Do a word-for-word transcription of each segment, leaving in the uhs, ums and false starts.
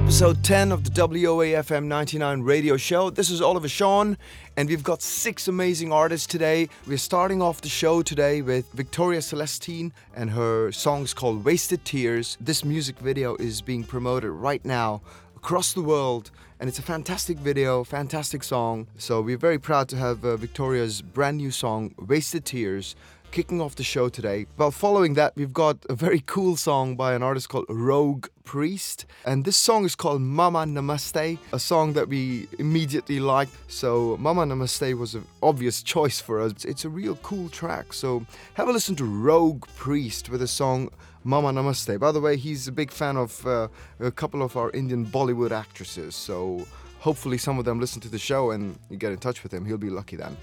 episode ten of the W O A F M ninety-nine radio show. This is Oliver Sean, and we've got six amazing artists today. We're starting off the show today with Victoria Celestine, and her song is called Wasted Tears. This music video is being promoted right now across the world, and it's a fantastic video, fantastic song. So we're very proud to have uh, Victoria's brand new song, Wasted Tears, kicking off the show today. Well, following that, we've got a very cool song by an artist called Rogue Priest, and this song is called Mama Namaste, a song that we immediately liked. So Mama Namaste was an obvious choice for us. It's a real cool track, so have a listen to Rogue Priest with the song Mama Namaste. By the way, he's a big fan of uh, a couple of our Indian Bollywood actresses, so hopefully some of them listen to the show and you get in touch with him. He'll be lucky then.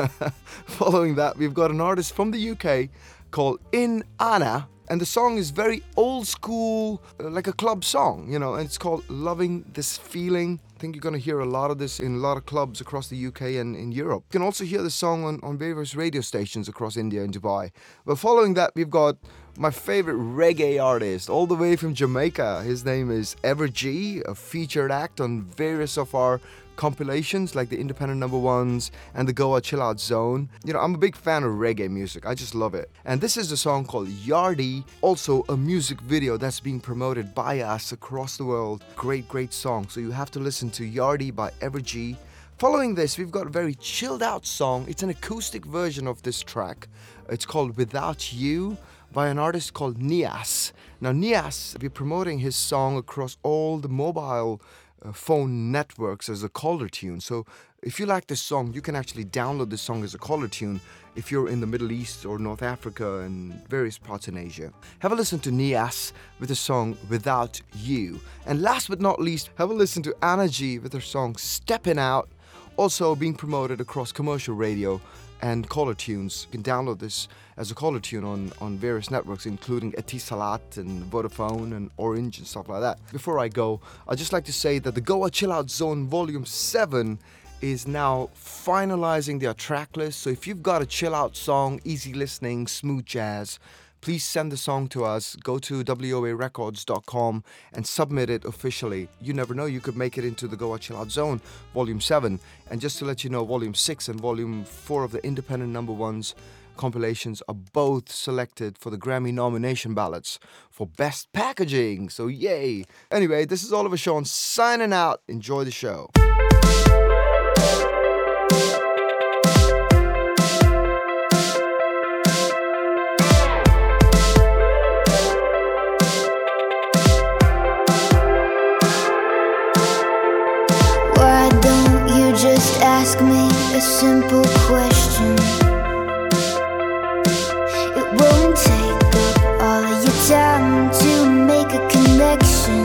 Following that, we've got an artist from the U K called In Anna, and the song is very old school, uh, like a club song, you know, and it's called Loving This Feeling. I think you're going to hear a lot of this in a lot of clubs across the U K and in Europe. You can also hear the song on, on various radio stations across India and Dubai. But following that, we've got my favorite reggae artist, all the way from Jamaica. His name is Evergy, a featured act on various of our compilations like the Independent Number Ones and the Goa Chill Out Zone. You know, I'm a big fan of reggae music. I just love it. And this is a song called Yardie, also a music video that's being promoted by us across the world. Great, great song. So you have to listen to Yardie by Evergy. Following this, we've got a very chilled out song. It's an acoustic version of this track. It's called Without You by an artist called Nias. Now Nias, we're promoting his song across all the mobile uh, phone networks as a caller tune. So if you like this song, you can actually download this song as a caller tune if you're in the Middle East or North Africa and various parts in Asia. Have a listen to Nias with the song Without You. And last but not least, have a listen to Anna G with her song Steppin' Out, also being promoted across commercial radio and caller tunes. You can download this as a caller tune on, on various networks, including Etisalat and Vodafone and Orange and stuff like that. Before I go, I'd just like to say that the Goa Chill Out Zone Volume seven is now finalizing their track list. So if you've got a chill out song, easy listening, smooth jazz, please send the song to us. Go to W O A records dot com and submit it officially. You never know, you could make it into the Goa Chill Out Zone Volume seven. And just to let you know, Volume six and Volume four of the Independent Number Ones compilations are both selected for the Grammy nomination ballots for Best Packaging. So yay! Anyway, this is Oliver Sean signing out. Enjoy the show. Just ask me a simple question. It won't take up all of your time to make a connection.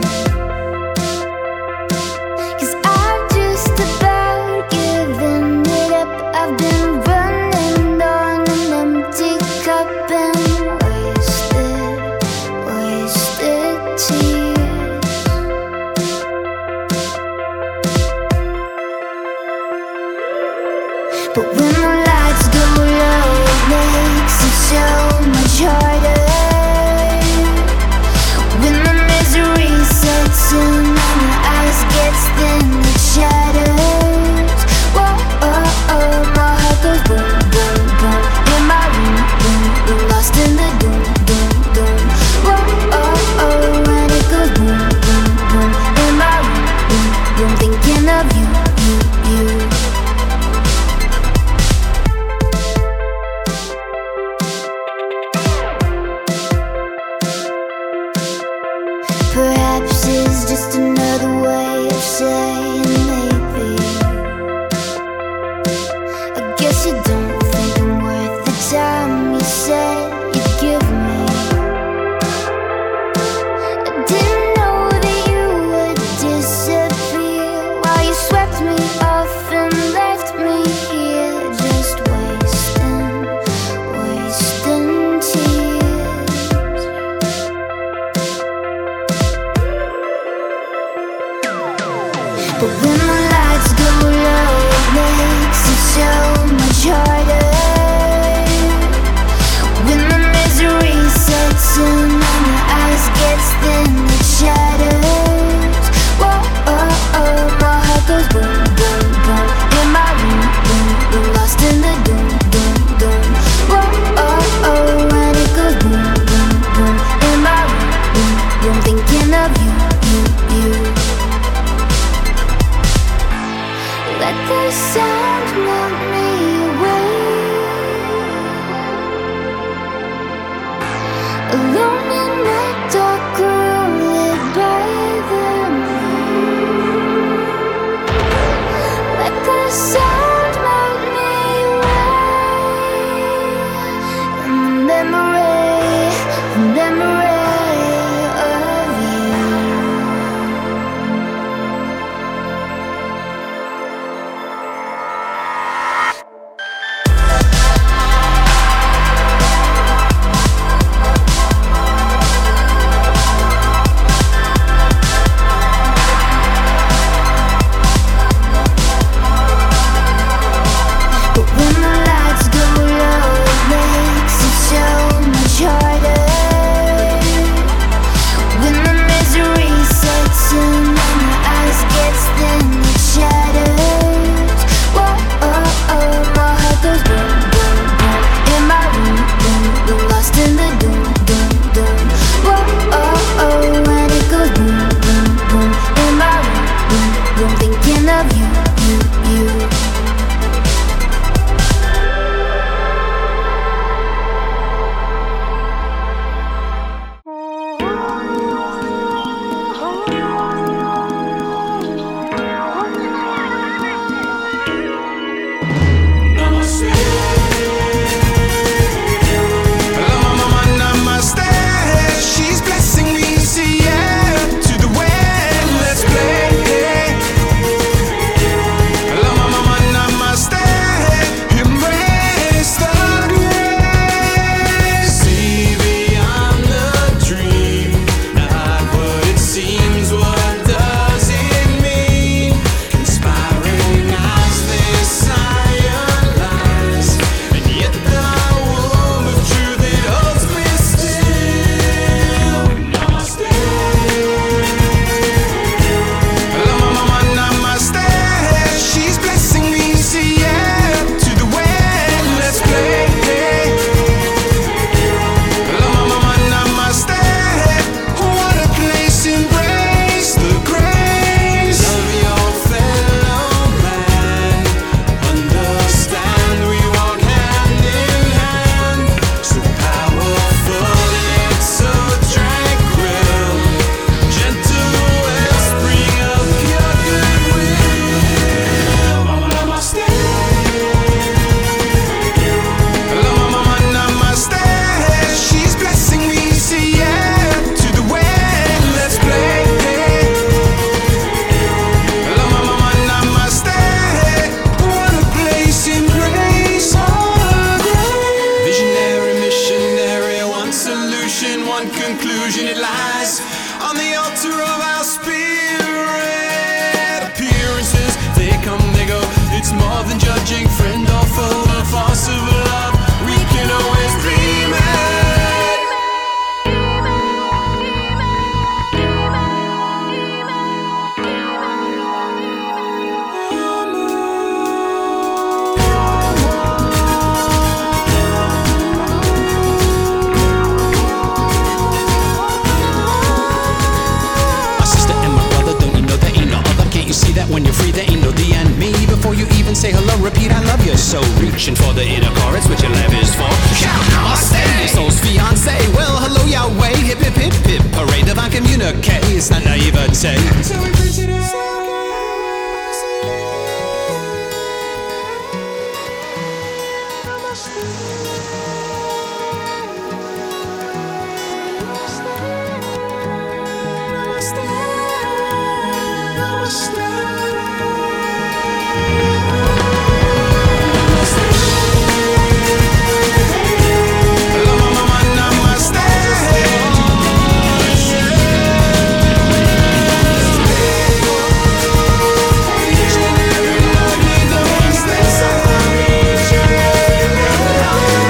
'Cause I've just about given it up. I've been running on an empty cup and wasted, wasted tears. But when the lights go low, it makes it so much harder. When the misery sets in and the ice gets thin, it shatters. Whoa, oh, oh, my heart goes boom, boom, boom. In my room, room, room, lost in the doom, doom, doom. Whoa, oh, oh, and it goes boom, boom, boom. In my room, room, room, thinking of you, you, you. alone in my dark room lit by the moon. Let the sound melt me away, and the memory, the memory of you. But when the lights go low, it makes it so much harder. When the misery sets in and the ice gets thin, it shatters. Whoa, oh, oh, my heart goes boom, boom, boom. In my room, room, room, lost in the doom, doom, doom. Whoa, oh, oh, and it goes boom, boom, boom. In my room, room, room, thinking of you, you, you. She's blessing me, say yeah to the way. Let's play. Namaste, embrace the grace. See beyond the dream, not what it seems. What does it mean? Conspiring as they scientize, and yet the womb of truth it holds me still. Namaste. Namaste. She's blessing me, say yeah to the way. Let's play. Namaste. What a place, embrace the grace. Love your fellow man. Understand we walk hand in hand. So powerful yet so tranquil. Gentle wellspring of pure goodwill. Mama namaste. Mama namaste. She's blessing me, say yeah to the way. Let's play. Mama namaste. What a place, embrace all grace. Visionary, missionary, one solution, one conclusion. It lies on the altar of our spirit. Appearances, they come, they go. It's more than judging, friend or foe, a force of love. We can always dream it. My sister and my brother, don't you know there ain't no other? Can't you see that when you're free there ain't no thee and me? Before you even say hello, repeat I love you. So reaching for the inner chorus, which your love is for. Shout namaste, your soul's fiance. Well, hello Yahweh, hip hip hip hip. Parade of communique, it's not naivete. So we preach it out. Namaste.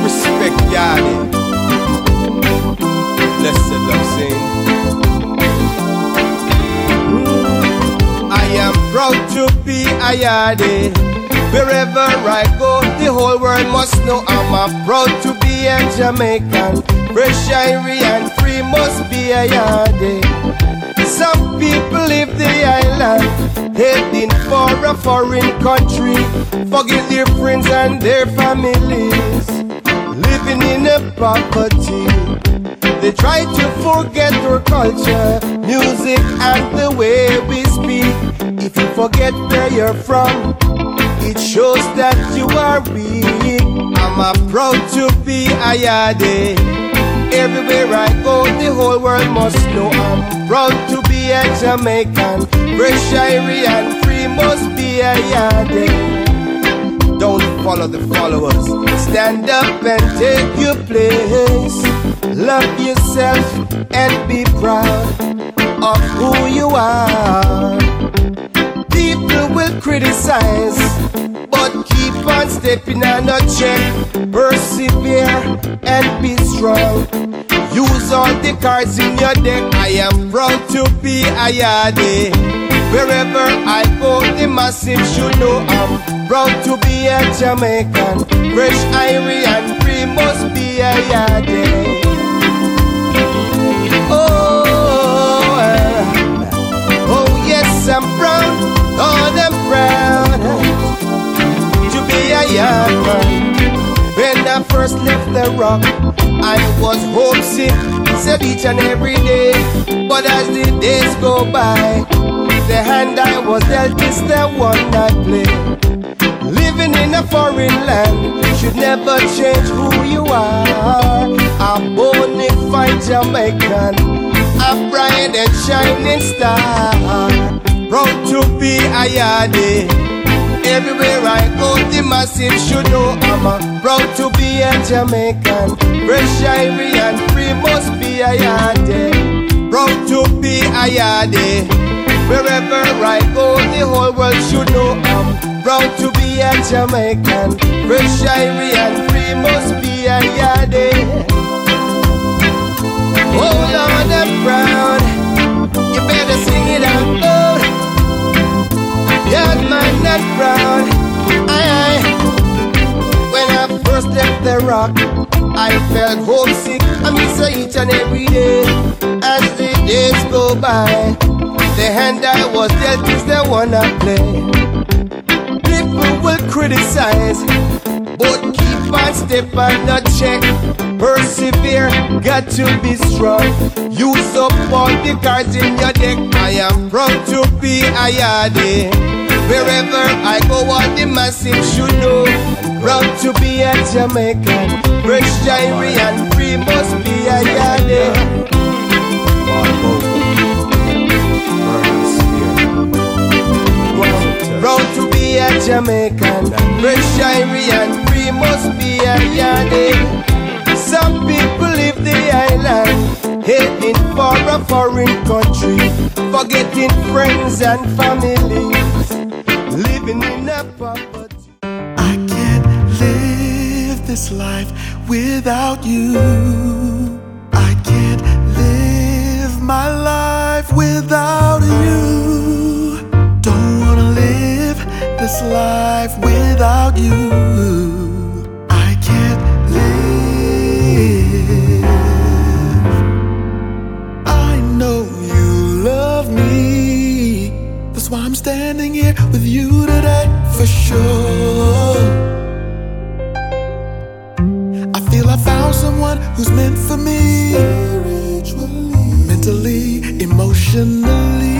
Respect Yardie. Blessed love sing. I am proud to be a Yardie. Wherever I go, the whole world must know I'm a proud to be a Jamaican. Fresh, irie and free must be a Yardie. Some people leave the island, heading for a foreign country, forget their friends and their families, living in a poverty. They try to forget our culture, music and the way we speak. If you forget where you're from, it shows that you are weak. I'm a proud to be a Yardie. Everywhere I go, the whole world must know I'm proud to be a Jamaican. Fresh, irie and free must be a Yardie. Don't follow the followers. Stand up and take your place. Love yourself and be proud of who you are. People will criticize, but keep on stepping on a check. Persevere and be strong. Use all the cards in your deck. I am proud to be a Yardie. Wherever I go, the massive should know I'm proud to be a Jamaican. Fresh, irie and free must be a Yardie. Oh, uh, oh yes, I'm proud, oh I'm proud to be a Yardie. When I first left the rock, I was homesick, said each and every day. But as the days go by, the hand I was dealt is the one I play. Living in a foreign land should never change who you are. A bona fide Jamaican, a bright and shining star. Proud to be a Yardie. Everywhere I go, the massive should know I'm a proud to be a Jamaican. Fresh, irie and free must be a Yardie. Proud to be a Yardie. Wherever I go, the whole world should know I'm proud to be a Jamaican. Fresh, irie and free must be a Yardie. Oh Lord, I'm proud. You better sing it out loud. Yard man, not proud. Aye, aye. When I first left the rock, I felt homesick. I miss her each and every day. As the days go by, the hand I was dealt is the one I play. People will criticize, but keep on step and not check. Persevere, got to be strong. Use up all the cards in your deck. I am proud to be a Yardie. Wherever I go, all the massive should know. Proud to be a Jamaican. Fresh, irie and free must be a Yardie. Proud to be a Jamaican. Fresh, irie and free must be a Yardie. Some people leave the island, heading for a foreign country, forgetting friends and families, living in a poverty. I can't live this life without you. I can't live my life without you. Don't wanna live this life without you. I can't live. I know you love me. That's why I'm standing here with you today for sure. I feel I found someone who's meant for me, spiritually, mentally, emotionally.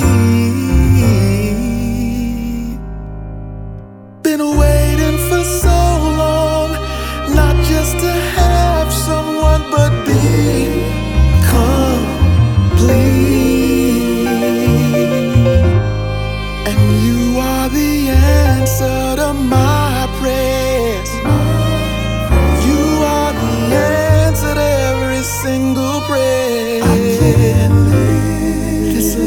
Been waiting for so long, not just to have someone, but be complete. And you are the answer to my prayers. You are the answer to every single prayer. I can't live this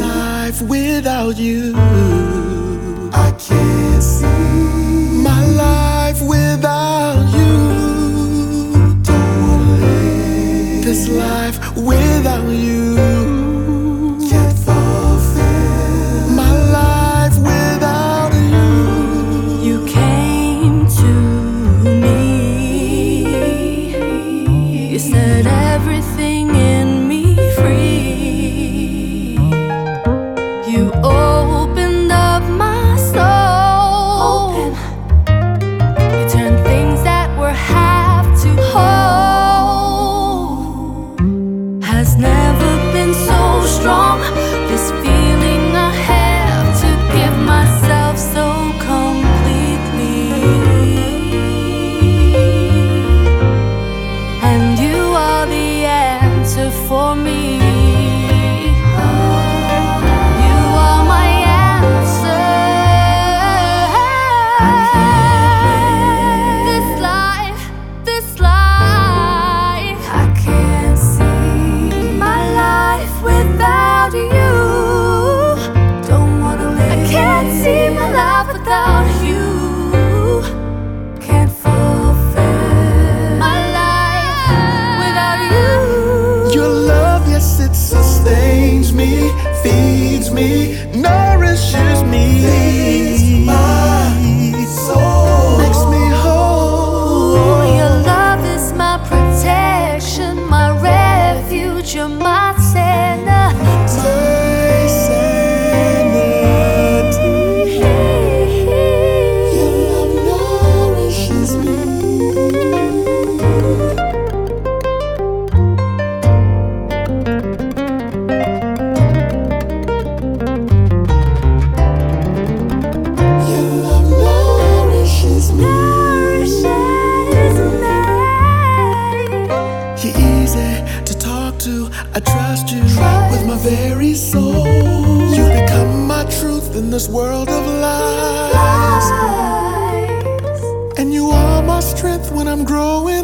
this world of lies. And you are my strength when I'm growing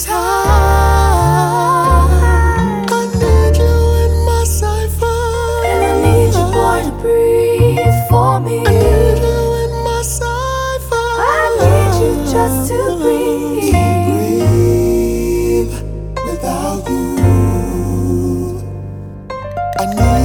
tired. I need you in my cipher, and I need you, boy, to breathe for me. I need you in my cipher. I need you just to breathe. Breathe without you. I need